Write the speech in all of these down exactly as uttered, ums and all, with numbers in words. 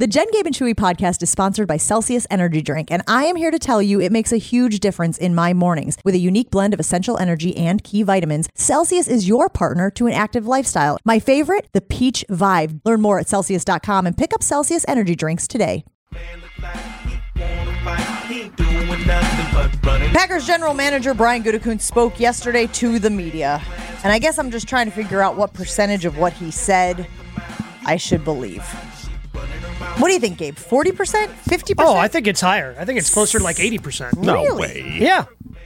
The Jen, Gabe, and Chewy podcast is sponsored by Celsius Energy Drink, and I am here to tell you it makes a huge difference in my mornings. With a unique blend of essential energy and key vitamins, Celsius is your partner to an active lifestyle. My favorite, the Peach Vibe. Learn more at Celsius dot com and pick up Celsius Energy Drinks today. Packers general manager Brian Gutekunst spoke yesterday to the media, and I guess I'm just trying to figure out what percentage of what he said I should believe. What do you think, Gabe? forty percent? fifty percent? Oh, I think it's higher. I think it's closer to like eighty percent. No Really? way. Yeah.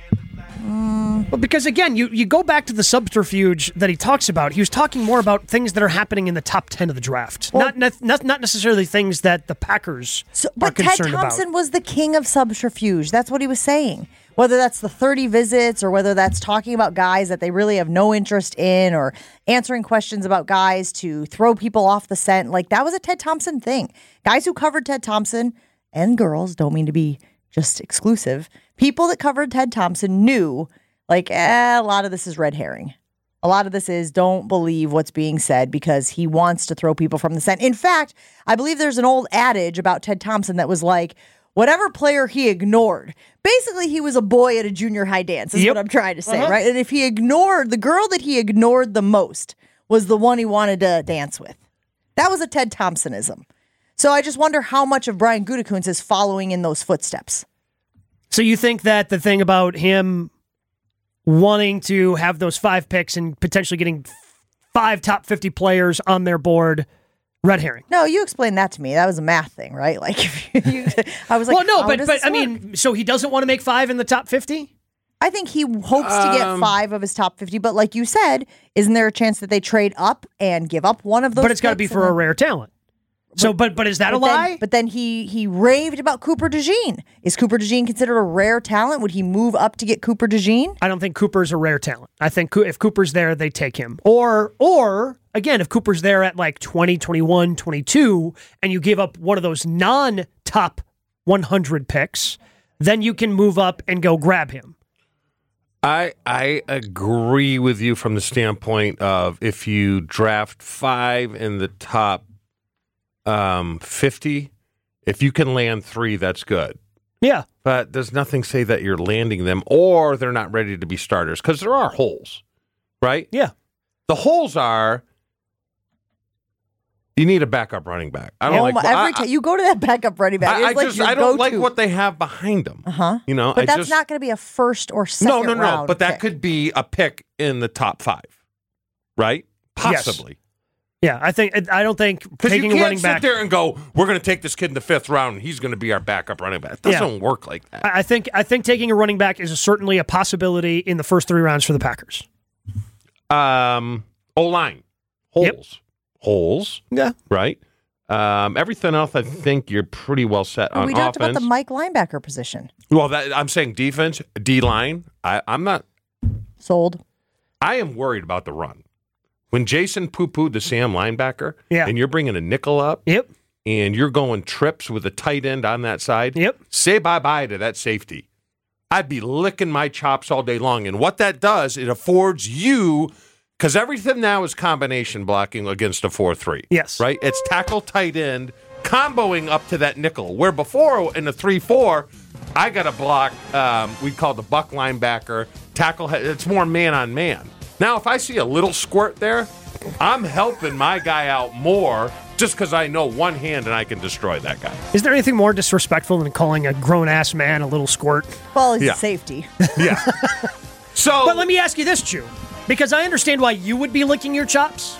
Mm. Well, because again, you, you go back to the subterfuge that he talks about. He was talking more about things that are happening in the top ten of the draft, well, not, ne- not not necessarily things that the Packers so, are but concerned Ted Thompson about. was the king of subterfuge. That's what he was saying. Whether that's the thirty visits or whether that's talking about guys that they really have no interest in or answering questions about guys to throw people off the scent. Like, that was a Ted Thompson thing. Guys who covered Ted Thompson, and girls, don't mean to be just exclusive, people that covered Ted Thompson knew, like, eh, a lot of this is red herring. A lot of this is don't believe what's being said because he wants to throw people from the scent. In fact, I believe there's an old adage about Ted Thompson that was like, whatever player he ignored, basically he was a boy at a junior high dance, is yep. what I'm trying to say, uh-huh. right? And if he ignored, the girl that he ignored the most was the one he wanted to dance with. That was a Ted Thompsonism. So I just wonder how much of Brian Gutekunst is following in those footsteps. So you think that the thing about him wanting to have those five picks and potentially getting five top fifty players on their board, red herring? No, you explained that to me. That was a math thing, right? Like, if you, I was like, well, no, how but does but this I work? mean, so he doesn't want to make five in the top fifty? I think he hopes to get Um, five of his top fifty, but like you said, isn't there a chance that they trade up and give up one of those? But it's got to be picks for and a then- rare talent. So, but but is that a But then- lie? But then he he raved about Cooper DeJean. Is Cooper DeJean considered a rare talent? Would he move up to get Cooper DeJean? I don't think Cooper's a rare talent. I think Coo- if Cooper's there, they take him. Or, or again, if Cooper's there at like twenty, twenty-one, twenty-two, and you give up one of those non-top one hundred picks, then you can move up and go grab him. I I agree with you from the standpoint of if you draft five in the top um, fifty, if you can land three, that's good. Yeah. But there's nothing say that you're landing them or they're not ready to be starters because there are holes, right? Yeah. The holes are you need a backup running back. I don't Oh like my, every I, time you go to that backup running back, I, it's I like just your I don't like go-to. what they have behind them. Uh huh. You know, But I that's just, not going to be a first or second no, no, no. round But that pick. could be a pick in the top five, right? Possibly. Yeah, I think I don't think Because you taking can't a running sit back. there and go, we're going to take this kid in the fifth round, and he's going to be our backup running back. It doesn't Yeah. work like that. I I think I think taking a running back is certainly a possibility in the first three rounds for the Packers. Um, O-line. Holes. Yep. Holes, Yeah. right? Um, everything else, I think you're pretty well set Well, on we talked offense. about the Mike linebacker position. well, that, I'm saying defense, D-line. I, I'm not Sold. I am worried about the run. When Jason poo-pooed the Sam linebacker, Yeah. and you're bringing a nickel up, Yep. and you're going trips with a tight end on that side, Yep. say bye-bye to that safety. I'd be licking my chops all day long. And what that does, it affords you, because everything now is combination blocking against a four three. Yes. Right? It's tackle, tight end, comboing up to that nickel. Where before, in a three four, I got to block, um, we call the buck linebacker, tackle, it's more man-on-man. Now, if I see a little squirt there, I'm helping my guy out more just because I know one hand and I can destroy that guy. Is there anything more disrespectful than calling a grown-ass man a little squirt? Well, he's Yeah. a safety. Yeah. So, But let me ask you this, Chew, because I understand why you would be licking your chops.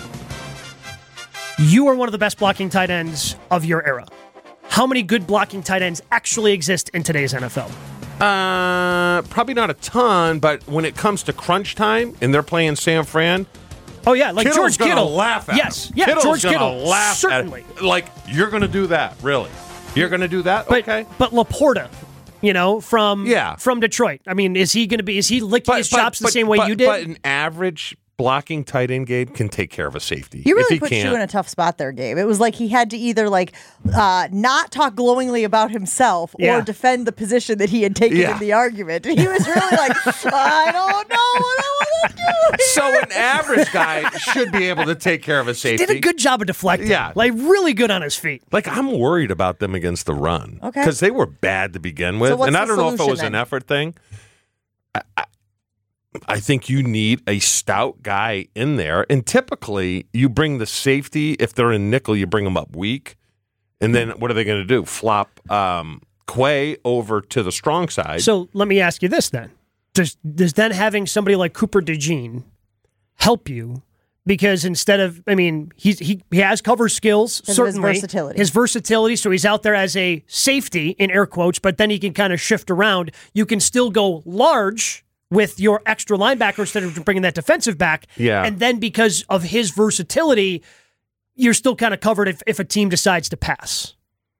You are one of the best blocking tight ends of your era. How many good blocking tight ends actually exist in today's N F L? uh, probably not a ton, but when it comes to crunch time and they're playing San Fran, Oh, yeah, like Kittle's George gonna Kittle. laugh at Yes, him. yeah, Kittle's George gonna Kittle. laugh certainly. At, like, you're going to do that, really? You're going to do that? But, okay. but Laporta, you know, from Yeah. from Detroit. I mean, is he going to be? Is he licking his chops the same way but, you did? But an average blocking tight end, Gabe, can take care of a safety. He if really he put can't, you in a tough spot there, Gabe. It was like he had to either like uh, not talk glowingly about himself Yeah. or defend the position that he had taken Yeah. in the argument. And he was really like, I don't know what I want So an average guy should be able to take care of a safety. Did a good job of deflecting. Yeah. Like, really good on his feet. Like, I'm worried about them against the run. Okay. Because they were bad to begin with. So what's and I the don't know if it solution was then? an effort thing. I, I, I think you need a stout guy in there. And typically, you bring the safety. If they're in nickel, you bring them up weak. And then what are they going to do? Flop um, Quay over to the strong side. So let me ask you this then. Does, does then having somebody like Cooper DeJean help you? Because instead of, I mean, he's, he he has cover skills, Because of his certainly. versatility. His versatility, so he's out there as a safety, in air quotes, but then he can kind of shift around. You can still go large with your extra linebacker instead of bringing that defensive back. Yeah. And then because of his versatility, you're still kind of covered if, if a team decides to pass.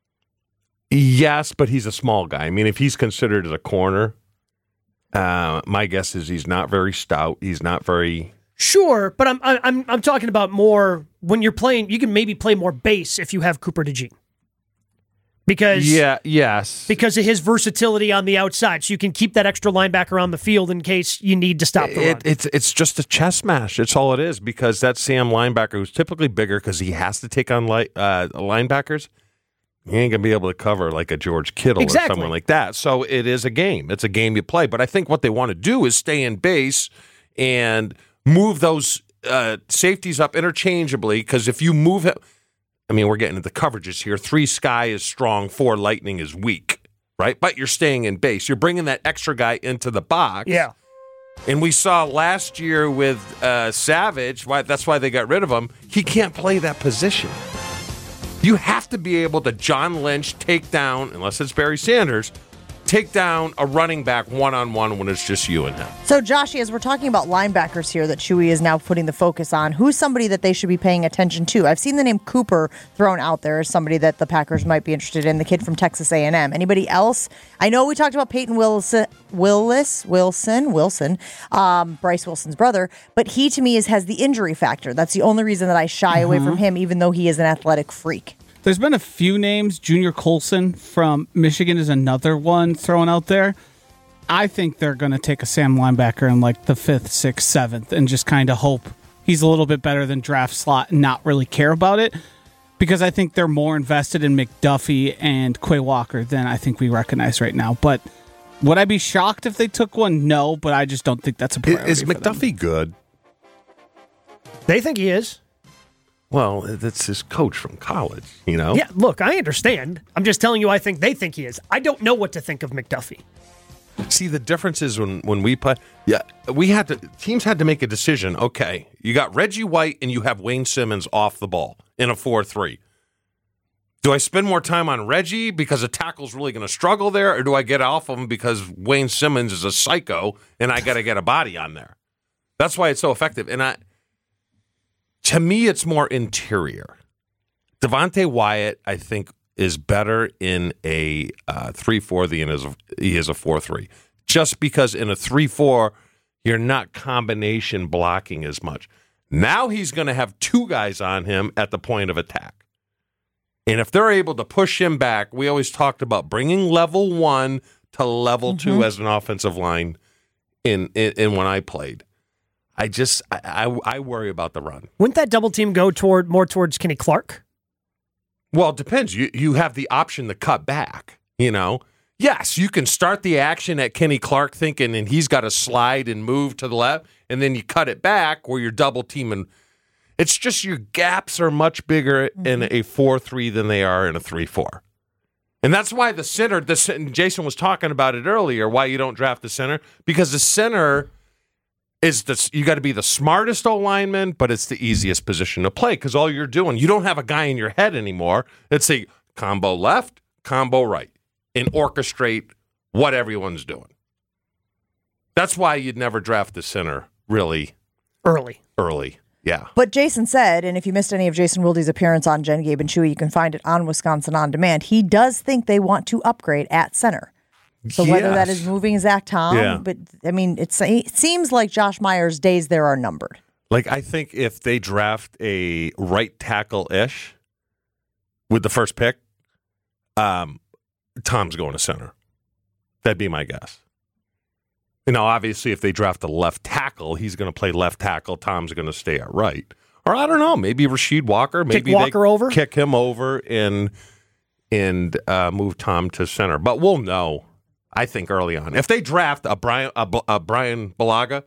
Yes, but he's a small guy. I mean, if he's considered as a corner, uh, my guess is he's not very stout. He's not very... Sure, but I'm I'm I'm talking about more when you're playing. You can maybe play more base if you have Cooper DeJean, because Yeah, yes. because of his versatility on the outside, so you can keep that extra linebacker on the field in case you need to stop the run. It, it's it's just a chess match. It's all it is, because that Sam linebacker, who's typically bigger because he has to take on light, uh, linebackers, he ain't going to be able to cover like a George Kittle Exactly. or someone like that. So it is a game. It's a game you play. But I think what they want to do is stay in base and move those uh, safeties up interchangeably, because if you move it, I mean, we're getting into coverages here. Three Sky is strong, four Lightning is weak, right? But you're staying in base. You're bringing that extra guy into the box. Yeah. And we saw last year with uh, Savage, why, that's why they got rid of him. He can't play that position. You have to be able to John Lynch take down, unless it's Barry Sanders, take down a running back one-on-one when it's just you and him. So, Joshy, as we're talking about linebackers here that Chewy is now putting the focus on, who's somebody that they should be paying attention to? I've seen the name Cooper thrown out there as somebody that the Packers might be interested in, the kid from Texas A and M. Anybody else? I know we talked about Peyton Wilson, Willis, Wilson, Wilson, um, Bryce Wilson's brother, but he, to me, is has the injury factor. That's the only reason that I shy away from him, even though he is an athletic freak. There's been a few names. Junior Colson from Michigan is another one thrown out there. I think they're going to take a Sam linebacker in like the fifth, sixth, seventh and just kind of hope he's a little bit better than draft slot and not really care about it, because I think they're more invested in McDuffie and Quay Walker than I think we recognize right now. But would I be shocked if they took one? No, but I just don't think that's a priority. Is for them. McDuffie good? They think he is. Well, that's his coach from college, you know? Yeah, look, I understand. I'm just telling you I think they think he is. I don't know what to think of McDuffie. See, the difference is when, when we play, yeah, we had to, teams had to make a decision. Okay, you got Reggie White and you have Wayne Simmons off the ball in a four three. Do I spend more time on Reggie because a tackle's really going to struggle there, or do I get off of him because Wayne Simmons is a psycho and I got to get a body on there? That's why it's so effective. And I, to me, it's more interior. Devontae Wyatt, I think, is better in a uh, three four than is a, he is a four three. Just because in a three four, you're not combination blocking as much. Now he's going to have two guys on him at the point of attack. And if they're able to push him back, we always talked about bringing level one to level mm-hmm. two as an offensive line in, in, in when I played. I just, I, I, I worry about the run. Wouldn't that double team go toward more towards Kenny Clark? Well, it depends. You you have the option to cut back, you know? Yes, you can start the action at Kenny Clark thinking, and he's got to slide and move to the left, and then you cut it back where you're double teaming. It's just your gaps are much bigger mm-hmm. in a four three than they are in a three four. And that's why the center, the Jason was talking about it earlier, why you don't draft the center, because the center is the, you got to be the smartest O-lineman, but it's the easiest position to play because all you're doing, you don't have a guy in your head anymore. It's a combo left, combo right, and orchestrate what everyone's doing. That's why you'd never draft the center really early. Early, yeah. But Jason said, and if you missed any of Jason Wilde's appearance on Jen, Gabe, and Chewy, you can find it on Wisconsin On Demand. He does think they want to upgrade at center. So whether yes. that is moving Zach Tom, yeah. but I mean, it's, it seems like Josh Myers' days there are numbered. Like, I think if they draft a right tackle-ish with the first pick, um, Tom's going to center. That'd be my guess. You know, obviously, if they draft a left tackle, he's going to play left tackle. Tom's going to stay at right. Or I don't know, maybe Rasheed Walker. Maybe kick Walker they over? kick him over and and uh, move Tom to center. But we'll know, I think, early on. If they draft a Brian a, a Brian Bulaga,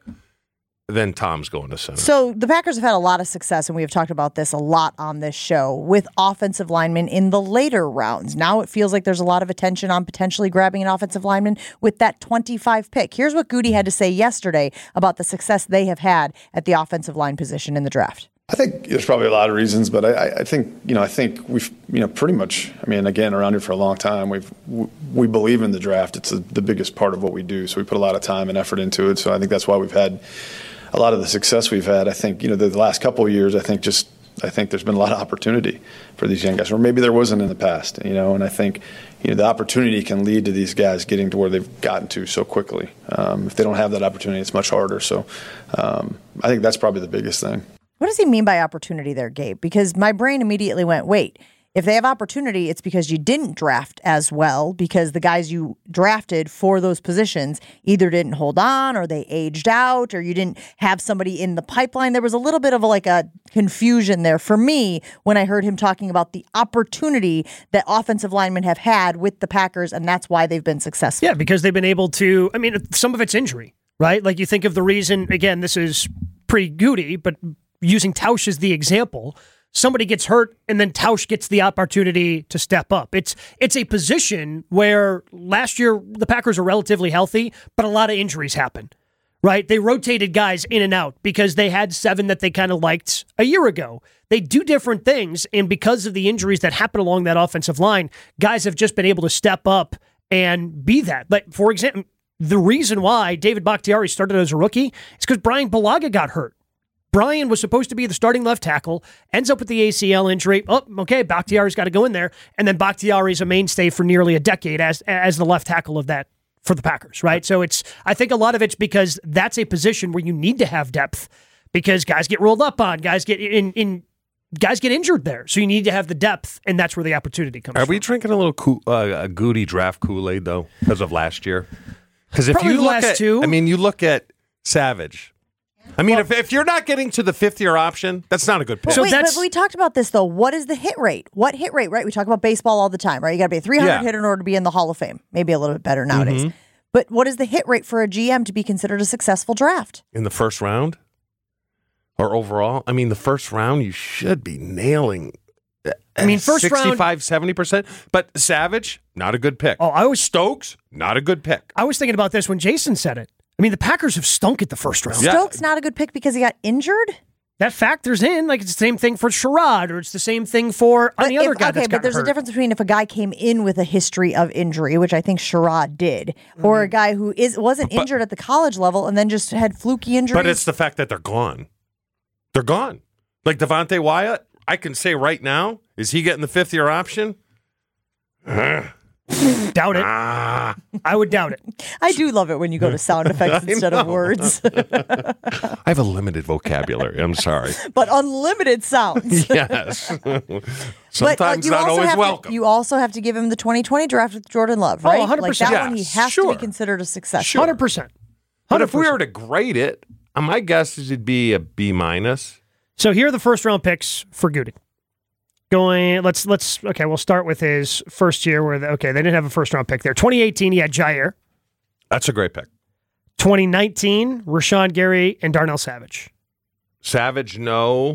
then Tom's going to center. So the Packers have had a lot of success, and we have talked about this a lot on this show, with offensive linemen in the later rounds. Now it feels like there's a lot of attention on potentially grabbing an offensive lineman with that twenty-five pick. Here's what Goody had to say yesterday about the success they have had at the offensive line position in the draft. I think there's probably a lot of reasons, but I, I think you know I think we've you know pretty much. I mean, again, around here for a long time, we've we believe in the draft. It's a, the biggest part of what we do, so we put a lot of time and effort into it. So I think that's why we've had a lot of the success we've had. I think you know the, the last couple of years, I think just I think there's been a lot of opportunity for these young guys, or maybe there wasn't in the past. You know, and I think you know the opportunity can lead to these guys getting to where they've gotten to so quickly. Um, if they don't have that opportunity, it's much harder. So um, I think that's probably the biggest thing. What does he mean by opportunity there, Gabe? Because my brain immediately went, wait, if they have opportunity, it's because you didn't draft as well, because the guys you drafted for those positions either didn't hold on or they aged out or you didn't have somebody in the pipeline. There was a little bit of a, like a confusion there for me when I heard him talking about the opportunity that offensive linemen have had with the Packers, and that's why they've been successful. Yeah, because they've been able to, I mean, some of it's injury, right? Like you think of the reason, again, this is pre-Goody, but using Tausch as the example, somebody gets hurt and then Tausch gets the opportunity to step up. It's it's a position where last year the Packers are relatively healthy, but a lot of injuries happen, right? They rotated guys in and out because they had seven that they kind of liked a year ago. They do different things, and because of the injuries that happen along that offensive line, guys have just been able to step up and be that. But for example, the reason why David Bakhtiari started as a rookie is because Brian Bulaga got hurt. Brian was supposed to be the starting left tackle, ends up with the A C L injury. Oh, okay, Bakhtiari's got to go in there. And then Bakhtiari's a mainstay for nearly a decade as as the left tackle of that for the Packers, right? So it's, I think a lot of it's because that's a position where you need to have depth because guys get rolled up on, guys get in, in guys get injured there. So you need to have the depth, and that's where the opportunity comes Are from. we drinking a little coo- uh, a Goody draft Kool-Aid, though, because of last year? Because if Probably you the look last at, two. I mean, you look at Savage. I mean, if, if you're not getting to the fifth year option, that's not a good pick. So Wait, that's- but we talked about this, though. What is the hit rate? What hit rate, right? We talk about baseball all the time, right? You got to be a three hundred Yeah. hitter in order to be in the Hall of Fame. Maybe a little bit better nowadays. Mm-hmm. But what is the hit rate for a G M to be considered a successful draft? In the first round or overall, I mean, the first round, you should be nailing. I mean, first round- sixty-five, seventy percent. But Savage, not a good pick. Oh, I was Stokes, not a good pick. I was thinking about this when Jason said it. I mean, the Packers have stunk at the first round. Yeah. Stokes not a good pick because he got injured? That factors in. Like, it's the same thing for Sherrod, or it's the same thing for But any other if- guy okay, that's but gotten there's hurt. a difference between if a guy came in with a history of injury, which I think Sherrod did, or a guy who is wasn't But- injured at the college level and then just had fluky injuries. But it's the fact that they're gone. They're gone. Like Devontae Wyatt, I can say right now, is he getting the fifth year option? Doubt it. Ah, I would doubt it. I do love it when you go to sound effects instead of words, I have a limited vocabulary. I'm sorry. but unlimited sounds. Yes. But, uh, Sometimes you not also always have welcome. To, you also have to give him the twenty twenty draft with Jordan Love, Oh, right? one hundred Like percent. that one, he Yes, has to sure. be considered a success. Sure. one hundred percent. But if we were to grade it, uh, my guess is it'd be a B minus. So here are the first round picks for Goody. Going, let's, let's, okay, we'll start with his first year where, the, okay, they didn't have a first round pick there. twenty eighteen, he had Jair. That's a great pick. twenty nineteen, Rashawn Gary and Darnell Savage. Savage, no.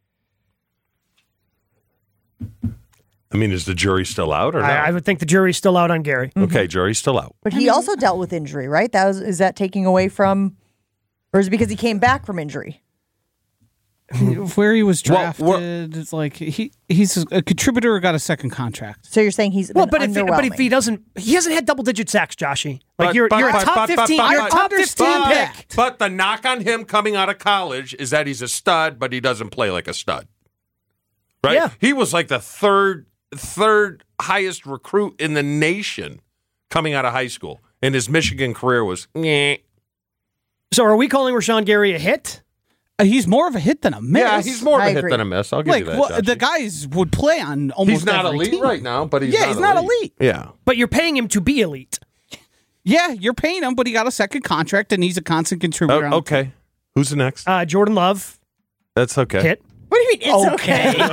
I mean, is the jury still out or no? I, I would think the jury's still out on Gary. Okay, jury's still out. But he also dealt with injury, right? That was is that taking away from, or is it because he came back from injury? Where he was Well, drafted, we're- it's like he he's a contributor who got a second contract. So you're saying he's Well, been but if, he, but if underwhelming. he doesn't, he hasn't had double digit sacks, Joshy. Like But- you're, but- you're a but- top but- but- fifteen, but- you're a top but- fifteen but- pick. But the knock on him coming out of college is that he's a stud, but he doesn't play like a stud. Right? Yeah. He was like the third third highest recruit in the nation coming out of high school. And his Michigan career was nyeh. So are we calling Rashawn Gary a hit? Uh, he's more of a hit than a miss. Yeah, he's more of I a hit agree. than a miss. I'll give like you that. what, Joshie. the guys would play on almost he's not every elite team. right now, but he's Yeah, not he's not elite. Yeah. But you're paying him to be elite. Yeah, you're paying him, but he got a second contract, and he's a constant contributor. Oh, okay. Who's the next? Uh, Jordan Love. That's okay. Hit. What do you mean it's okay? I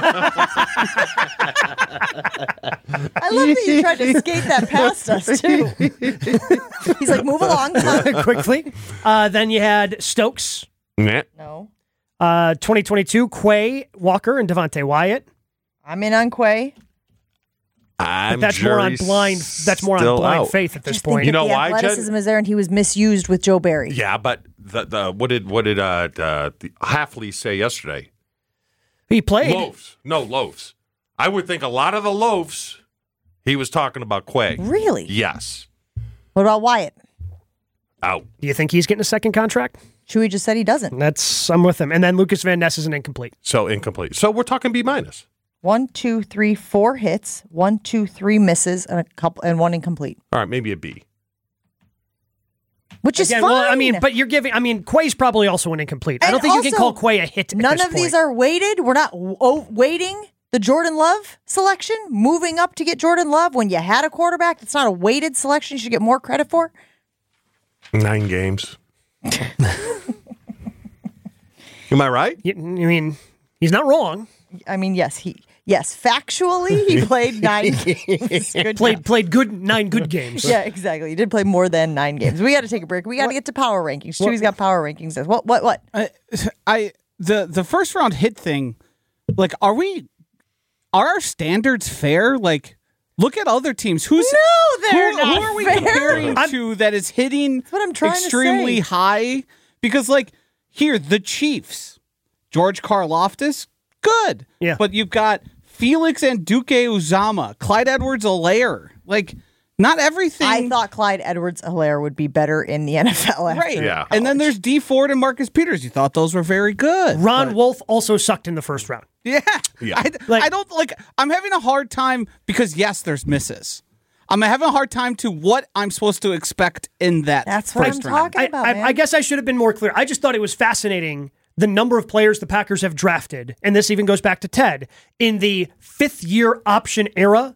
love that you tried to skate that past us, too. He's like, move along. Quickly. Uh, then you had Stokes. Nah. No. Uh, twenty twenty-two, Quay Walker and Devontae Wyatt. I'm in on Quay. I'm But that's more on jury's blind. That's more on still blind out. faith at this Just point. think You that know the why, Jen? athleticism is there, and he was misused with Joe Barry. Yeah, but the, the what did what did uh, uh, the Halfley say yesterday? He played. Loaves. No, loaves. I would think a lot of the loaves he was talking about Quay. Really? Yes. What about Wyatt? Out. Do you think he's getting a second contract? Chewy just said he doesn't. That's I'm with him. And then Lucas Van Ness is an incomplete. So incomplete. So we're talking B minus. One, two, three, four hits. One, two, three misses, and a couple, and one incomplete. All right, maybe a B. Which is Again, fine. well, I mean, but you're giving. I mean, Quay's probably also an incomplete. I And don't think you can also, call Quay a hit. At none this of these point. are weighted. We're not oh, weighting the Jordan Love selection, moving up to get Jordan Love when you had a quarterback. That's not a weighted selection. You should get more credit for. Nine games. Am I right? You- I mean, he's not wrong. I mean, yes, he yes, factually he played nine games. Good Played job. played good nine good games. Yeah, exactly. He did play more than nine games. We got to take a break. We got to get to power rankings. Chewy's got power rankings. What? What? What? I, I the the first round hit thing, like, are we are our standards fair? Like, look at other teams. Who's No, they're who, not who are we fair. comparing to that is hitting what I'm trying to extremely say. high? Because, like, here the Chiefs, George Karlaftis, good. Yeah. But you've got Felix and Duke Uzama, Clyde Edwards-Helaire. Like, not everything. I thought Clyde Edwards-Helaire would be better in the N F L. After Right. Yeah. And then there's D Ford and Marcus Peters. You thought those were very good. Ron but- Wolf also sucked in the first round. Yeah. Yeah. I, Like- I don't like, I'm having a hard time because, yes, there's misses. I'm having a hard time to what I'm supposed to expect in that. That's what I'm first round. talking I, about, I, man. I guess I should have been more clear. I just thought it was fascinating the number of players the Packers have drafted, and this even goes back to Ted, in the fifth year option era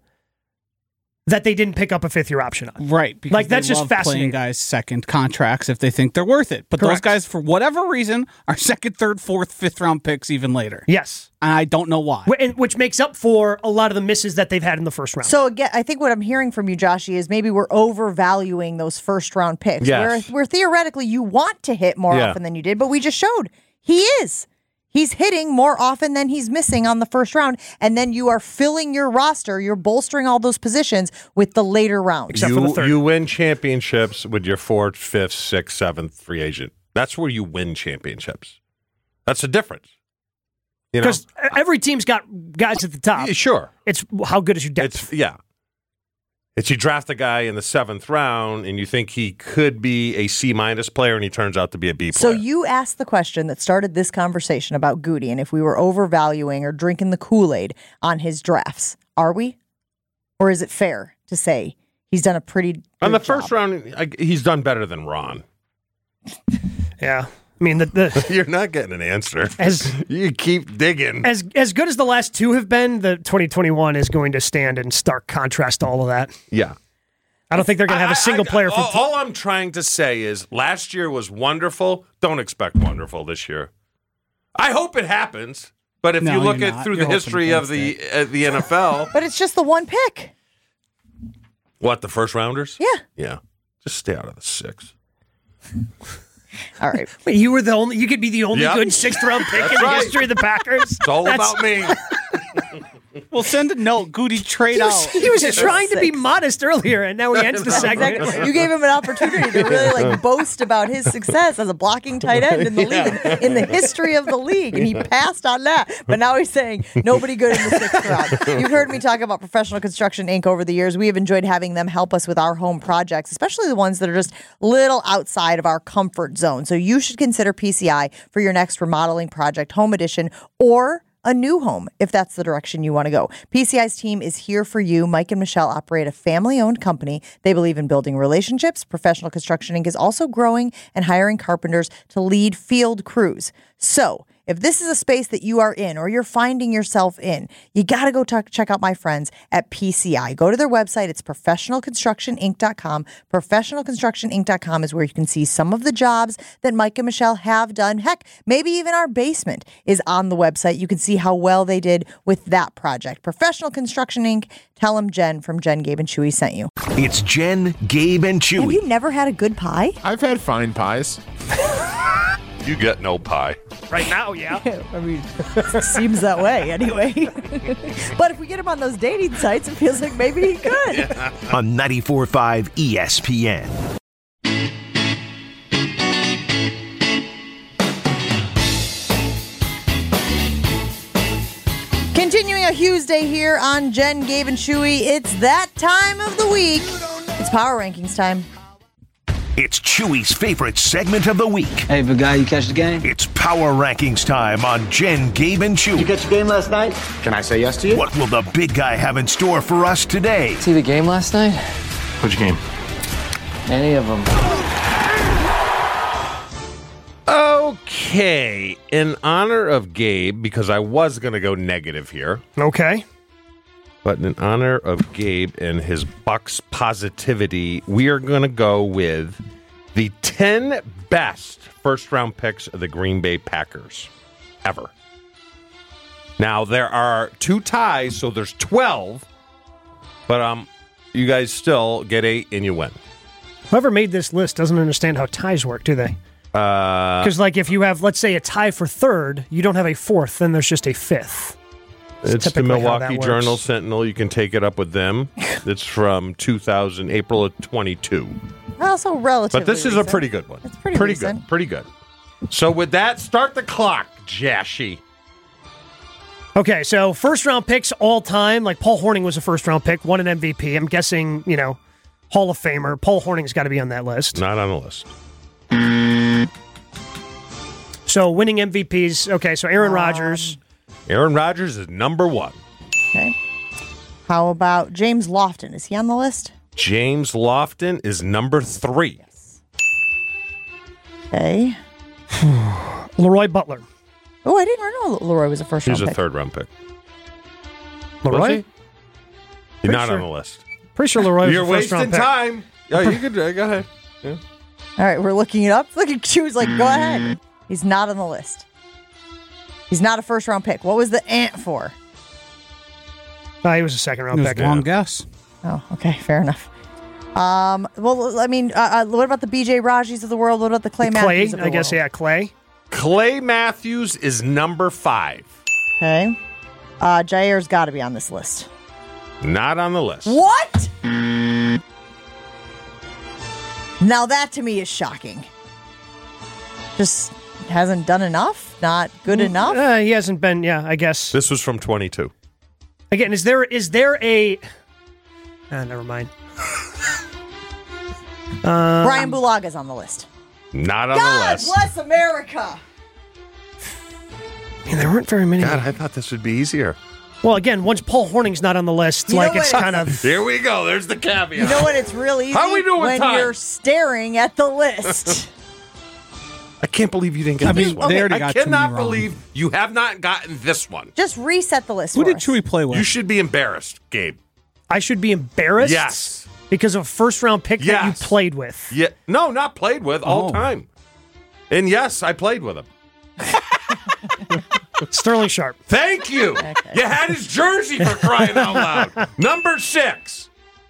that they didn't pick up a fifth year option on. Right. Because Like, that's they just love fascinating. playing guys second contracts if they think they're worth it. But those Correct. guys, for whatever reason, are second, third, fourth, fifth round picks even later. Yes. And I don't know why. Wh- and- Which makes up for a lot of the misses that they've had in the first round. So again, I think what I'm hearing from you, Joshy, is maybe we're overvaluing those first round picks. Yes. Where, where theoretically you want to hit more Yeah. often than you did, but we just showed he is. He's hitting more often than he's missing on the first round, and then you are filling your roster, you're bolstering all those positions with the later rounds. Except for the You, third. you win championships with your fourth, fifth, sixth, seventh free agent. That's where you win championships. That's the difference. You know? Because every team's got guys at the top. Yeah, sure. It's how good is your depth? It's yeah. It's you draft a guy in the seventh round and you think he could be a C minus player and he turns out to be a B So player. you asked the question that started this conversation about Goody and if we were overvaluing or drinking the Kool-Aid on his drafts. Are we? Or is it fair to say he's done a pretty good On the job? first round, I, he's done better than Ron. Yeah. I mean, the, the You're not getting an answer. as You keep digging. as as good as the last two have been, the twenty twenty-one is going to stand in stark contrast to all of that. Yeah. I don't think they're going to have a single I- I- player from. All, all I'm trying to say is last year was wonderful. Don't expect wonderful this year. I hope it happens, but if No, you look you're at not. through You're the history hoping of the uh, the N F L, But it's just the one pick. what the first rounders? Yeah. Yeah. Just stay out of the six. All right. Wait, you were the only. You could be the only Yep. good sixth round pick in the right. history of the Packers. It's all That's- about me. We'll send a note. Goody trade He out. was, he was trying to be modest earlier, and now he ends the segment. Exactly. You gave him an opportunity to really like boast about his success as a blocking tight end in the league, in, in the history of the league, and he passed on that. But now he's saying nobody good in the sixth round. You've heard me talk about Professional Construction Incorporated over the years. We have enjoyed having them help us with our home projects, especially the ones that are just little outside of our comfort zone. So you should consider P C I for your next remodeling project, home addition, or a new home, if that's the direction you want to go. P C I's team is here for you. Mike and Michelle operate a family-owned company. They believe in building relationships. Professional Construction Incorporated is also growing and hiring carpenters to lead field crews. So if this is a space that you are in or you're finding yourself in, you got to go t- check out my friends at P C I. Go to their website. It's professional construction inc dot com. professional construction inc dot com is where you can see some of the jobs that Mike and Michelle have done. Heck, maybe even our basement is on the website. You can see how well they did with that project. Professional Construction Incorporated. Tell them Jen from Jen, Gabe, and Chewy sent you. It's Jen, Gabe, and Chewy. Have you never had a good pie? I've had fine pies. You get no pie. Right now, yeah. I mean, it seems that way anyway. But if we get him on those dating sites, it feels like maybe he could. Yeah. On ninety-four point five E S P N. Continuing a Hughes Day here on Jen, Gabe, and Chewy. It's that time of the week. It's Power Rankings time. It's Chewy's favorite segment of the week. Hey, big guy, you catch the game? It's Power Rankings time on Jen, Gabe, and Chewy. You catch the game last night? Can I say yes to you? What will the big guy have in store for us today? See the game last night? Which game? Any of them. Okay, in honor of Gabe, because I was going to go negative here, Okay. but in honor of Gabe and his Bucks positivity, we are going to go with the ten best first-round picks of the Green Bay Packers ever. Now, there are two ties, so there's twelve, but um, you guys still get eight and you win. Whoever made this list doesn't understand how ties work, do they? Because, uh, like, if you have, let's say, a tie for third, you don't have a fourth, then there's just a fifth. It's the Milwaukee Journal Sentinel. You can take it up with them. It's from two thousand, April of twenty-two. Also relatively But this is recent. a pretty good one. It's pretty pretty recent. good. Pretty good. So with that, start the clock, Jashi. Okay, so first round picks all time, like Paul Hornung was a first round pick, won an M V P. I'm guessing, you know, Hall of Famer. Paul Hornung's got to be on that list. Not on the list. So winning M V Ps. Okay, so Aaron Um, Rodgers. Aaron Rodgers is number one. Okay. How about James Lofton? Is he on the list? James Lofton is number three. Okay. Leroy Butler. Oh, I didn't know Leroy was a first He's round a pick. third round pick. Leroy? Was he? He's Pretty not sure. on the list. Pretty sure Leroy was You're a first wasting round pick. time. Yeah, you could uh, go ahead. Yeah. All right, we're looking it up. Look at Chew's like, go ahead. He's not on the list. He's not a first round pick. What was the ant for? Uh, he was a second round It was pick. a long guess. Oh, okay, fair enough. Um, well, I mean, uh, uh, what about the B J Rajis of the world? What about the Clay Clay, Matthews of the I guess, world? yeah, Clay. Clay Matthews is number five. Okay. Uh, Jair's got to be on this list. Not on the list. What? Now that to me is shocking. Just hasn't done enough? Not good enough? Uh, he hasn't been, yeah, I guess. This was from twenty-two. Again, is there is there a... Ah, never mind. um, Brian Bulaga's on the list. Not on the God list. bless America. Man, there weren't very many. God, I thought this would be easier. Well, again, once Paul Hornung's not on the list, You like know it's what? kind of... Here we go. There's the caveat. You know what? It's real easy How we doing with when time? you're staring at the list. I can't believe you didn't get I this mean, one. they already I got too cannot many wrong. believe you have not gotten this one. Just reset the list Who for did us. Chewy play with? You should be embarrassed, Gabe. I should be embarrassed? Yes. Because of a first-round pick that you Yes. played with. Yeah. No, not played with all Oh. time. And yes, I played with him. Sterling Sharp. Thank you. You had his jersey for crying out loud. Number six.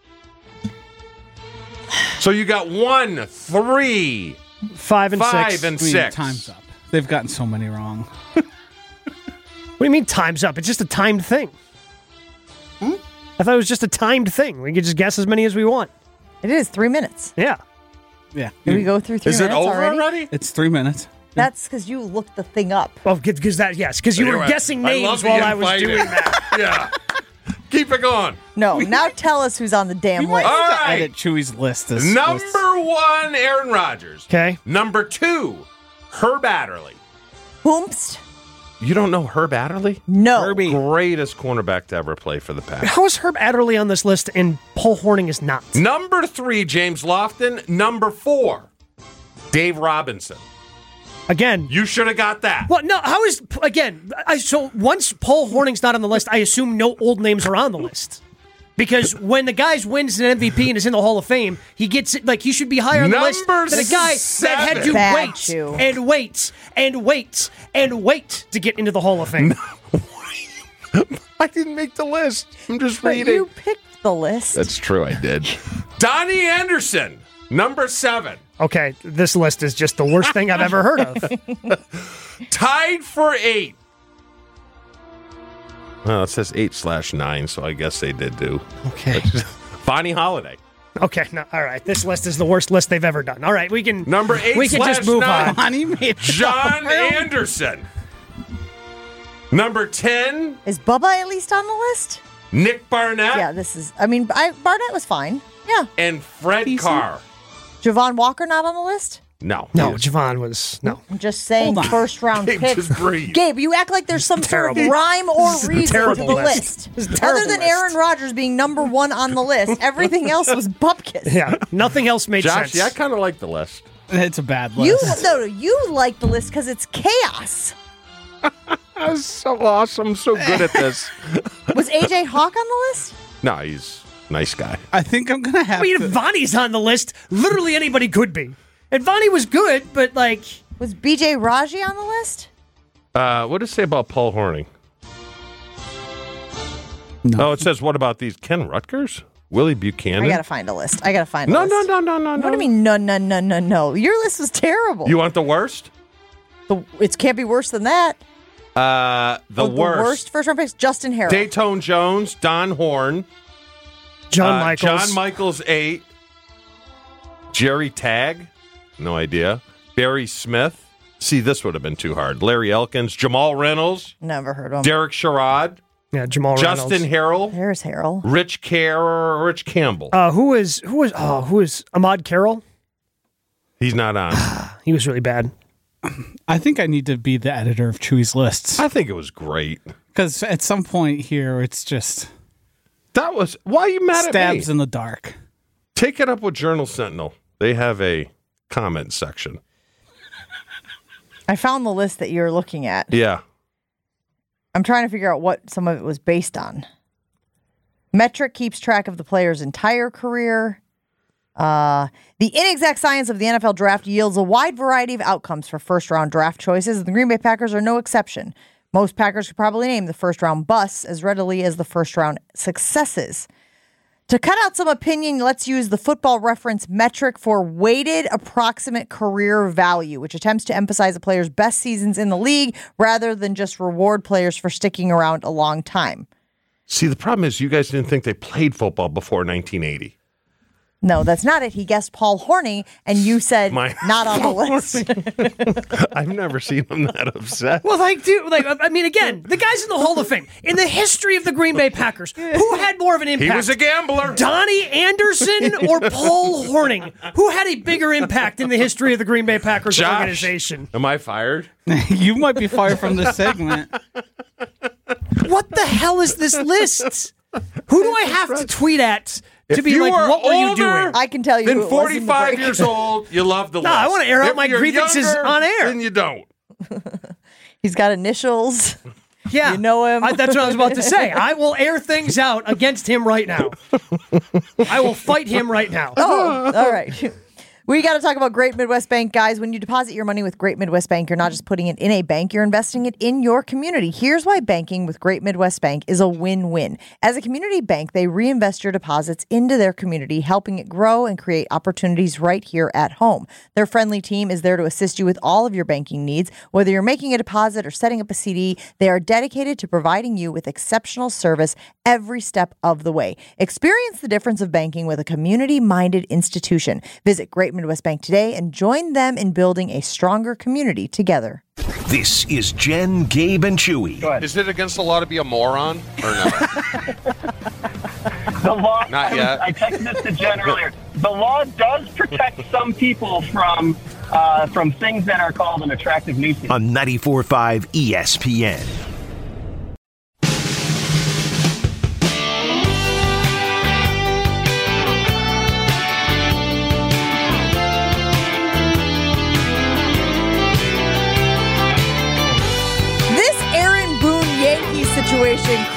So you got one, three, Five and five, six. and I mean, six. time's up. They've gotten so many wrong. What do you mean time's up? It's just a timed thing. Hmm? I thought it was just a timed thing. We could just guess as many as we want. It is three minutes. Yeah. Yeah. Did we go through three Is it minutes over already? already? It's three minutes. That's because you looked the thing up. Well, because that, yes, because you You're were right. guessing I names love the while I was infighting. doing that. Yeah. Keep it going. No, now tell us who's on the damn list. All right. Edit Chewy's list. This Number list. one, Aaron Rodgers. Okay. Number two, Herb Adderley. Whomst? You don't know Herb Adderley? No. Herbie. Greatest cornerback to ever play for the Packers. How is Herb Adderley on this list and Paul Hornung is not? Number three, James Lofton. Number four, Dave Robinson. Again, You should have got that. well, no. How is again? I so once Paul Hornung's not on the list, I assume no old names are on the list. Because when the guy wins an M V P and is in the Hall of Fame, he gets it like he should be higher on the list Number than a guy that had to Bad wait chew. and wait and wait and wait to get into the Hall of Fame. I didn't make the list. I'm just But reading. you picked the list. That's true, I did. Donnie Anderson, number seven. Okay, this list is just the worst thing I've ever heard of. Tied for eight. Well, it says eight slash nine, so I guess they did do. Okay. Bonnie Holiday. Okay, no, all right. This list is the worst list they've ever done. All right, we can Number eight We can just slash move nine. on. Bonnie made John Anderson. Number ten, Is Bubba at least on the list? Nick Barnett. Yeah, this is. I mean, I, Barnett was fine. Yeah. And Fred Decent. Carr. Javon Walker not on the list? No. No, he is- Javon was no. I'm just saying, Hold on. first round Gabe, pick. just breathe. Gabe, you act like there's some sort of terrible. rhyme or This is a reason to terrible the list. list. This is a Other terrible than list. Aaron Rodgers being number one on the list, everything else was bupkis. Yeah, nothing else made Josh, sense. yeah, I kind of like the list. It's a bad You list. no, no, you like the list because it's chaos. That's so awesome. So good at this. Was A J Hawk on the list? No, he's a nice guy. I think I'm gonna have I mean, to. if Vonnie's on the list, literally anybody could be. And Vonnie was good, but like, Was B J Raji on the list? Uh, what does it say about Paul Horning? No. Oh, it says, what about these? Ken Rutgers? Willie Buchanan? I gotta find a list. I gotta find a no, list. no, no, no, no, What no. do you mean, no, no, no, no, no? Your list was terrible. You want the worst? The, it can't be worse than that. Uh, the Oh, worst. The worst first round picks, Justin Harrell. Dayton Jones, Don Horn, John uh, Michaels. John Michaels, eight. Jerry Tagg, no idea. Barry Smith. See, this would have been too hard. Larry Elkins, Jamal Reynolds, Never heard of him. Derek Sherrod, yeah, Jamal Justin Reynolds. Harrell, There's Harrell. Rich Care, Rich Campbell. Uh, who is who is oh who is Ahmad Carroll? He's not on. He was really bad. I think I need to be the editor of Chewy's lists I think it was great. because at some point here, it's just That was why are you mad at me? stabs in the dark. Take it up with Journal Sentinel. They have a comment section. I found the list that you're looking at. Yeah. I'm trying to figure out what some of it was based on. Metric keeps track of the player's entire career. Uh, the inexact science of the N F L draft yields a wide variety of outcomes for first-round draft choices, and the Green Bay Packers are no exception. Most Packers could probably name the first-round busts as readily as the first-round successes. To cut out some opinion, let's use the Football Reference metric for weighted approximate career value, which attempts to emphasize a player's best seasons in the league rather than just reward players for sticking around a long time. See, the problem is you guys didn't think they played football before nineteen eighty. No, that's not it. He guessed Paul Horney, and you said My- not on the list. I've never seen him that upset. Well, like, dude, like, I mean, again, the guy's in the Hall of Fame. In the history of the Green Bay Packers, who had more of an impact? He was a gambler. Donnie Anderson or Paul Horning? Who had a bigger impact in the history of the Green Bay Packers Josh, organization? Am I fired? You might be fired from this segment. What the hell is this list? Who do I have to tweet at to If be you like, are what were you older doing? I can tell you. Then who it was in the forty-five break. years old, you love the No, list. I wanna air out If my you're grievances younger, on air. Then you don't. He's got initials. Yeah, You know him. I, that's what I was about to say. I will air things out against him right now. I will fight him right now. Oh, all right. We got to talk about Great Midwest Bank, guys. When you deposit your money with Great Midwest Bank, you're not just putting it in a bank, you're investing it in your community. Here's why banking with Great Midwest Bank is a win-win. As a community bank, they reinvest your deposits into their community, helping it grow and create opportunities right here at home. Their friendly team is there to assist you with all of your banking needs. Whether you're making a deposit or setting up a C D, they are dedicated to providing you with exceptional service every step of the way. Experience the difference of banking with a community-minded institution. Visit Great Midwest Bank today and join them in building a stronger community together. This is Jen, Gabe, and Chewy. Is it against the law to be a moron or no? The law, Not I, yet. I texted this to Jen earlier. The law does protect some people from uh, from things that are called an attractive nuisance. On ninety-four point five E S P N.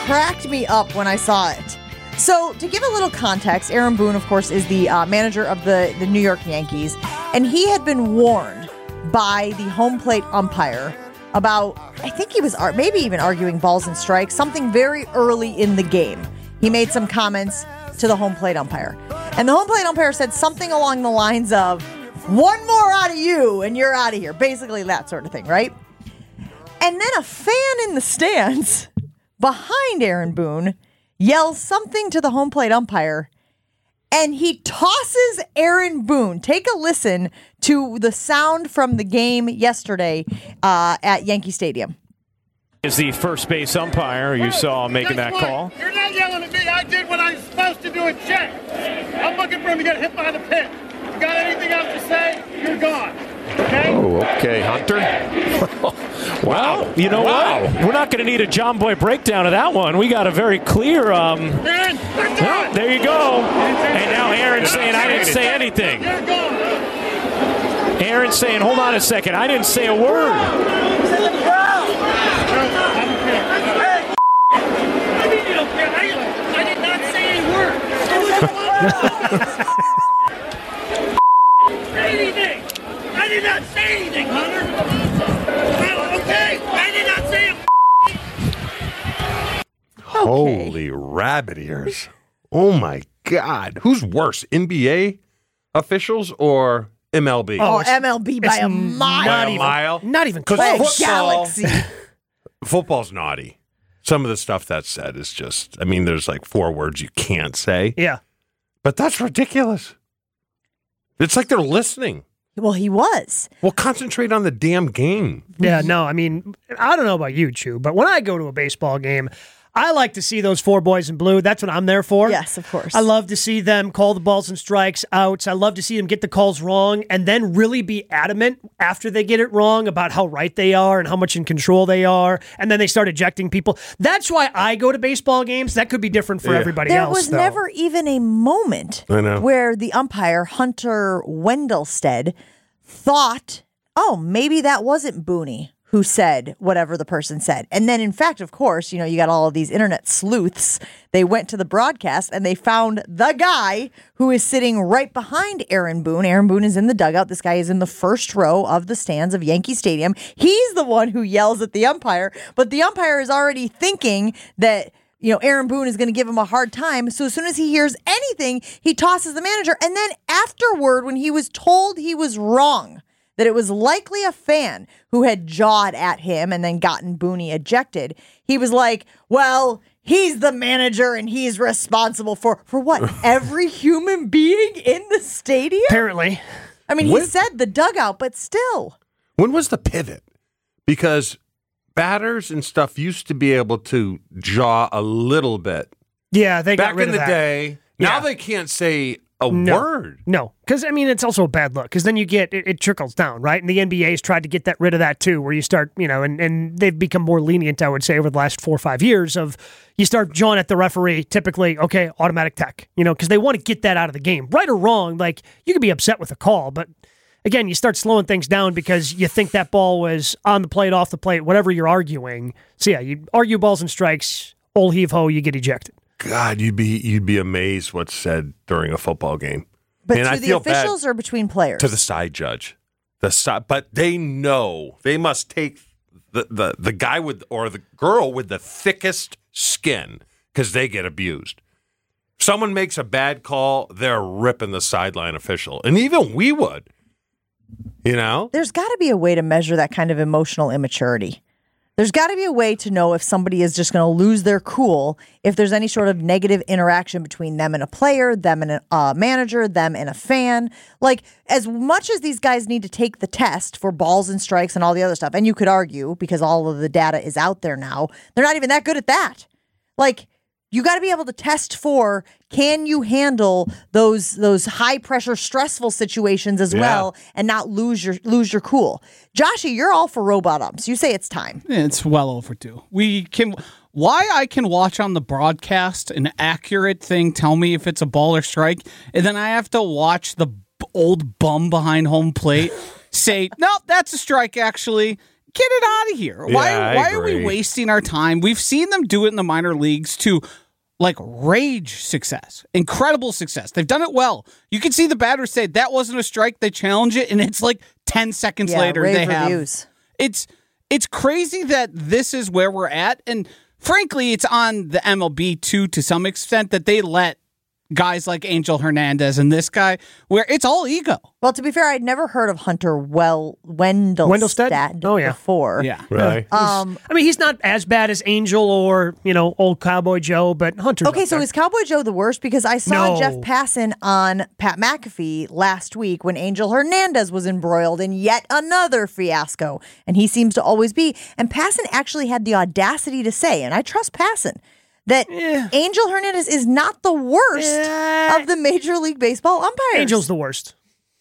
cracked me up when I saw it. So, to give a little context, Aaron Boone, of course, is the uh, manager of the, the New York Yankees, and he had been warned by the home plate umpire about, I think he was ar- maybe even arguing balls and strikes, something very early in the game. He made some comments to the home plate umpire. And the home plate umpire said something along the lines of, one more out of you and you're out of here. Basically that sort of thing, right? And then a fan in the stands behind Aaron Boone yells something to the home plate umpire, and he tosses Aaron Boone. Take a listen to the sound from the game yesterday uh, at Yankee Stadium. Is the first base umpire you saw making that call? You're not yelling at me. I did what I was supposed to do and check. I'm looking for him to get hit by the pitch. You got anything else to say? You're gone. Okay? Oh, okay, Hunter. Wow. You know Wow. what? We're not going to need a John Boy breakdown of that one. We got a very clear. Um, Aaron, well, there you go. And now Aaron's saying I didn't say anything. you're gone. Aaron's saying, hold on a second. I didn't say a word. I mean, you don't care. I, I did not say a word. Say anything. I did not say anything, Hunter. Okay? I did not say a Holy rabbit ears. Oh, my God. Who's worse, N B A officials or M L B? Oh, M L B by it's a mile. By a even- mile? Not even Because By a close. football, galaxy. football's naughty. Some of the stuff that's said is just, I mean, there's like four words you can't say. Yeah. But that's ridiculous. It's like they're listening. Well, he was. Well, concentrate on the damn game. Yeah, no, I mean, I don't know about you, Chew, but when I go to a baseball game, I like to see those four boys in blue. That's what I'm there for. Yes, of course. I love to see them call the balls and strikes outs. I love to see them get the calls wrong and then really be adamant after they get it wrong about how right they are and how much in control they are. And then they start ejecting people. That's why I go to baseball games. That could be different for Yeah. everybody There else. was though. never even a moment I know. where the umpire, Hunter Wendelstead, thought, oh, maybe that wasn't Booney who said whatever the person said. And then, in fact, of course, you know, you got all of these internet sleuths. They went to the broadcast and they found the guy who is sitting right behind Aaron Boone. Aaron Boone is in the dugout. This guy is in the first row of the stands of Yankee Stadium. He's the one who yells at the umpire, but the umpire is already thinking that, you know, Aaron Boone is going to give him a hard time. So as soon as he hears anything, he tosses the manager. And then afterward, when he was told he was wrong, that it was likely a fan who had jawed at him and then gotten Booney ejected, he was like, well, he's the manager and he's responsible for, for what? Every human being in the stadium? Apparently. I mean, he When- said the dugout, but still. When was the pivot? Because batters and stuff used to be able to jaw a little bit. Yeah, they got Back rid in of the that. day, now Yeah. they can't say a No. word. No, because I mean it's also a bad look. Because then you get it, it trickles down, right? And the N B A's tried to get that rid of that too, where you start, you know, and, and they've become more lenient, I would say, over the last four or five years. Of you start jawing at the referee, typically, okay, automatic tech, you know, because they want to get that out of the game, right or wrong. Like you can be upset with a call, but again, you start slowing things down because you think that ball was on the plate, off the plate, whatever you're arguing. So yeah, you argue balls and strikes, old heave ho, you get ejected. God, you'd be you'd be amazed what's said during a football game. But And to I the feel bad officials or between players? to the side judge, the side, but they know they must take the, the the guy with or the girl with the thickest skin because they get abused. Someone makes a bad call, they're ripping the sideline official, and even we would, you know. There's got to be a way to measure that kind of emotional immaturity. There's got to be a way to know if somebody is just going to lose their cool, if there's any sort of negative interaction between them and a player, them and a uh, manager, them and a fan. Like, as much as these guys need to take the test for balls and strikes and all the other stuff, and you could argue, because all of the data is out there now, they're not even that good at that. Like, you got to be able to test for, can you handle those those high pressure, stressful situations as Yeah. well, and not lose your lose your cool. Joshy, you're all for robot umps. You say it's time. It's well overdue. We can. Why I can watch on the broadcast an accurate thing tell me if it's a ball or strike, and then I have to watch the b- old bum behind home plate say, no, that's a strike actually. get it out of here. Why, Yeah, I why are we agree. wasting our time? We've seen them do it in the minor leagues to like rage success, incredible success. They've done it well. You can see the batters say that wasn't a strike. They challenge it, and it's like ten seconds Yeah, later rave they have. reviews. It's it's crazy that this is where we're at, and frankly, it's on the M L B too to some extent that they let guys like Angel Hernandez and this guy, where it's all ego. Well, to be fair, I'd never heard of Hunter well Wendelstedt Wendelstedt? Oh, yeah. before. Yeah. Right. Um, I mean, he's not as bad as Angel or, you know, old Cowboy Joe, but Hunter's Okay, up so there. is Cowboy Joe the worst? Because I saw No. Jeff Passan on Pat McAfee last week when Angel Hernandez was embroiled in yet another fiasco, and he seems to always be. And Passan actually had the audacity to say, and I trust Passan, that Angel Hernandez is not the worst Yeah. of the Major League Baseball umpires. Angel's the worst.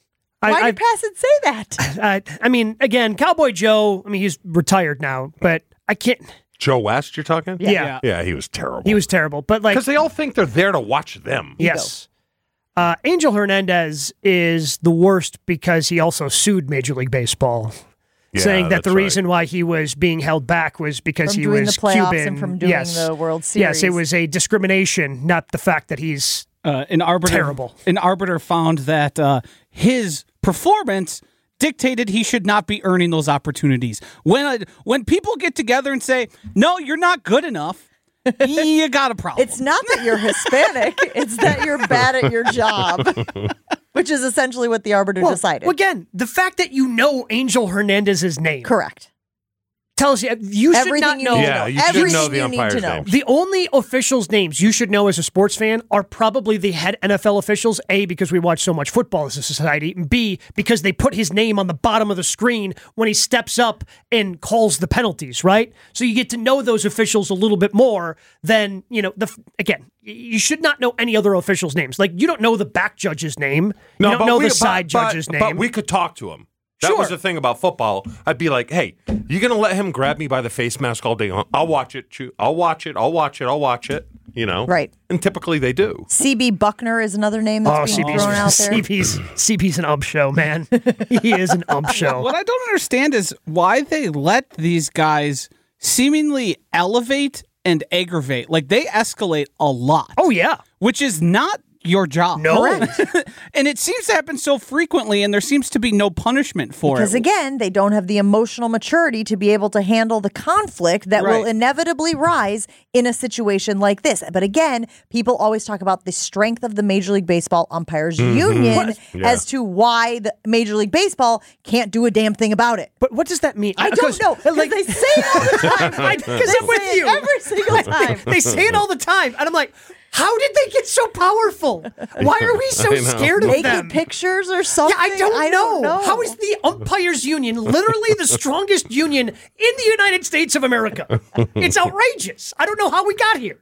I- Why I- did Passan say that? I, I mean, again, Cowboy Joe, I mean, he's retired now, but I can't. Joe West, you're talking? Yeah. Yeah. Yeah, he was terrible. He was terrible, but like. Because they all think they're there to watch them. Yes. Uh, Angel Hernandez is the worst because he also sued Major League Baseball, Yeah, saying that the that's right. reason why he was being held back was because From he doing was the playoffs Cuban. and from doing yes. the World Yes, it Series. was a discrimination, not the fact that he's Uh, an arbiter, terrible. An arbiter found that uh, his performance dictated he should not be earning those opportunities. When uh, when people get together and say, "No, you're not good enough," you got a problem. It's not that you're Hispanic, it's that you're bad at your job, which is essentially what the arbiter well, decided. well, again, the fact that you know Angel Hernandez's name Correct. tells you you should Everything not you know. need to Yeah, know. you should Everything know the you need to umpires' know. names. The only officials' names you should know as a sports fan are probably the head N F L officials, A, because we watch so much football as a society, and B, because they put his name on the bottom of the screen when he steps up and calls the penalties, right? So you get to know those officials a little bit more than, you know, the again, you should not know any other officials' names. Like, you don't know the back judge's name. You don't but know we- the but- side but- judge's name. But we could talk to him. That was Sure. the thing about football. I'd be like, hey, you going to let him grab me by the face mask all day long? I'll watch it. Chew. I'll watch it. I'll watch it. I'll watch it. You know? Right. And typically they do. C B Buckner is another name that's Oh, being C B's, thrown out there. C B's, C B's an ump show, man. He is an ump show. What I don't understand is why they let these guys seemingly elevate and aggravate. Like they escalate a lot. Oh, yeah. Which is not your job. No. And it seems to happen so frequently, and there seems to be no punishment for Because it. again, they don't have the emotional maturity to be able to handle the conflict that will Right. inevitably rise in a situation like this. But again, people always talk about the strength of the Major League Baseball umpires union Yeah. as to why the Major League Baseball can't do a damn thing about it. But what does that mean? I don't know. Because Like, they say it all the time. Because They I'm with say it you. every single time. They say it all the time. And I'm like, how did they get so powerful? Why are we so I know. scared of Naked them? pictures or Yeah, something? I don't, I know. don't know. How is the umpires union literally the strongest union in the United States of America? It's outrageous. I don't know how we got here.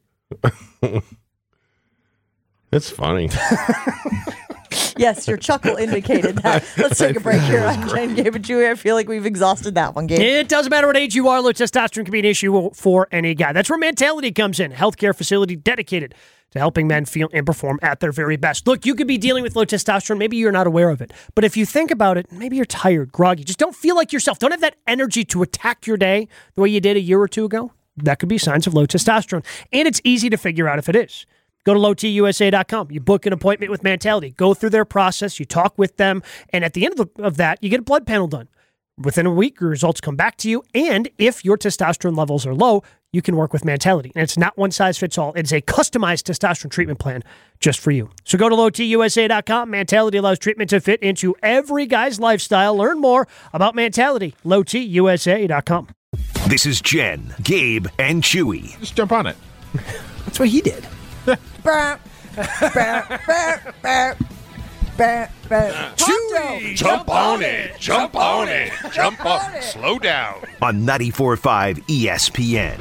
It's funny. Yes, your chuckle indicated that. Let's take a break here on Jen, Gabe, and Chewy. I feel like we've exhausted that one, Gabe. It doesn't matter what age you are, low testosterone can be an issue for any guy. That's where Mentality comes in. Healthcare facility dedicated to helping men feel and perform at their very best. Look, you could be dealing with low testosterone. Maybe you're not aware of it. But if you think about it, maybe you're tired, groggy. Just don't feel like yourself. Don't have that energy to attack your day the way you did a year or two ago. That could be signs of low testosterone. And it's easy to figure out if it is. Go to low t u s a dot com. You book an appointment with Mentality. Go through their process. You talk with them. And at the end of, the, of that, you get a blood panel done. Within a week, your results come back to you. And if your testosterone levels are low, you can work with Mentality. And it's not one size fits all. It's a customized testosterone treatment plan just for you. So go to low t u s a dot com. Mentality allows treatment to fit into every guy's lifestyle. Learn more about Mentality. low t u s a dot com. This is Jen, Gabe, and Chewy. Just jump on it. That's what he did. Burr, burr, burr, burr, burr, burr. Poncho. Jump on it. Jump on it. Jump on it. Slow down. On ninety-four point five E S P N.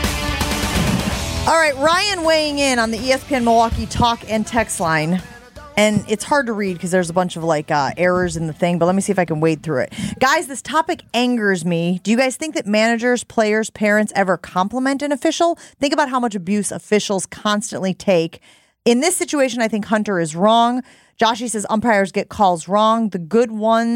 All right, Ryan weighing in on the E S P N Milwaukee talk and text line. And it's hard to read because there's a bunch of like uh, errors in the thing, but let me see if I can wade through it. Guys, this topic angers me. Do you guys think that managers, players, parents ever compliment an official? Think about how much abuse officials constantly take. In this situation, I think Hunter is wrong. Joshy says umpires get calls wrong. The good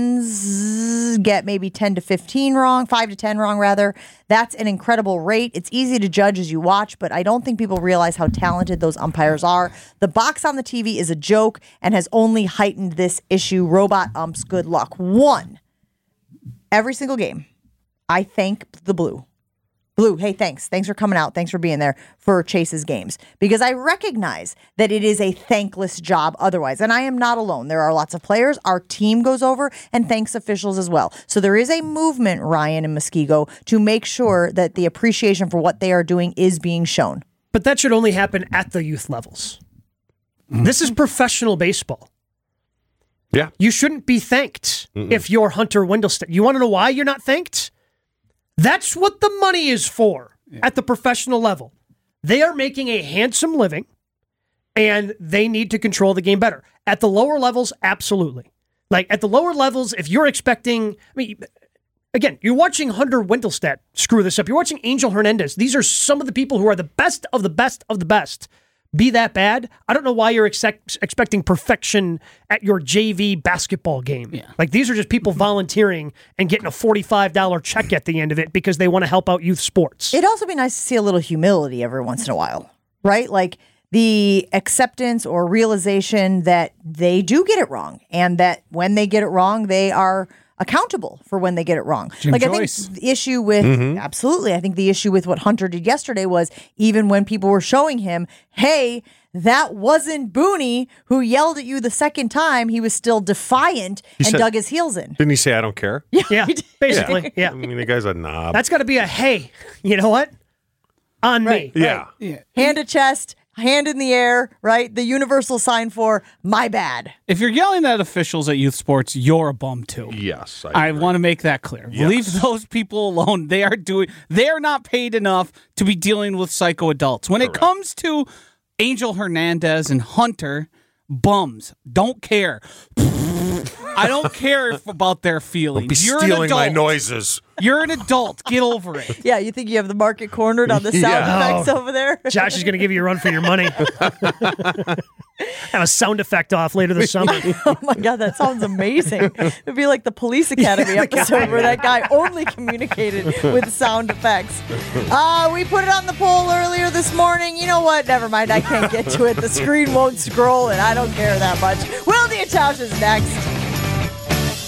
ones get maybe ten to fifteen wrong, five to ten wrong, rather. That's an incredible rate. It's easy to judge as you watch, but I don't think people realize how talented those umpires are. The box on the T V is a joke and has only heightened this issue. Robot umps, good luck. One, every single game, I thank the Blue. Blue, hey, thanks. Thanks for coming out. Thanks for being there for Chase's games. Because I recognize that it is a thankless job otherwise. And I am not alone. There are lots of players. Our team goes over and thanks officials as well. So there is a movement, Ryan and Muskego, to make sure that the appreciation for what they are doing is being shown. But that should only happen at the youth levels. Mm-hmm. This is professional baseball. Yeah. You shouldn't be thanked Mm-mm. if you're Hunter Wendelstedt. You want to know why you're not thanked? That's what the money is for yeah. at the professional level. They are making a handsome living, and they need to control the game better. At the lower levels, absolutely. Like, at the lower levels, if you're expecting... I mean, again, you're watching Hunter Wendelstedt screw this up. You're watching Angel Hernandez. These are some of the people who are the best of the best of the best. Be that bad? I don't know why you're ex- expecting perfection at your J V basketball game. Yeah. Like, these are just people volunteering and getting a forty-five dollars check at the end of it because they want to help out youth sports. It'd also be nice to see a little humility every once in a while, right? Like, the acceptance or realization that they do get it wrong and that when they get it wrong, they are accountable for when they get it wrong. Jim like Joyce. I think the issue with Mm-hmm. absolutely, I think the issue with what Hunter did yesterday was even when people were showing him, hey, that wasn't Booney who yelled at you the second time, he was still defiant He and said- dug his heels in. Didn't he say, I don't care? Yeah, Yeah, he did. basically. Yeah. I mean, the guy's a knob. That's got to be a, hey, you know what? On Right. me. yeah. Yeah. Hand to chest, hand in the air, right? The universal sign for my bad. If you're yelling at officials at youth sports, you're a bum too. Yes. I want to make that clear. Yes. Leave those people alone. They are doing. They are not paid enough to be dealing with psycho adults. When Correct. it comes to Angel Hernandez and Hunter, bums don't care. I don't care if, about their feelings. Be You're an stealing my adult. noises. You're an adult. Get over it. Yeah, you think you have the market cornered on the sound Yeah. effects over there? Josh is going to give you a run for your money. Have a sound effect off later this summer. Oh my God, that sounds amazing. It'd be like the Police Academy episode where that guy only communicated with sound effects. Uh, we put it on the poll earlier this morning. You know what? Never mind. I can't get to it. The screen won't scroll, and I don't care that much. Will the Italians next.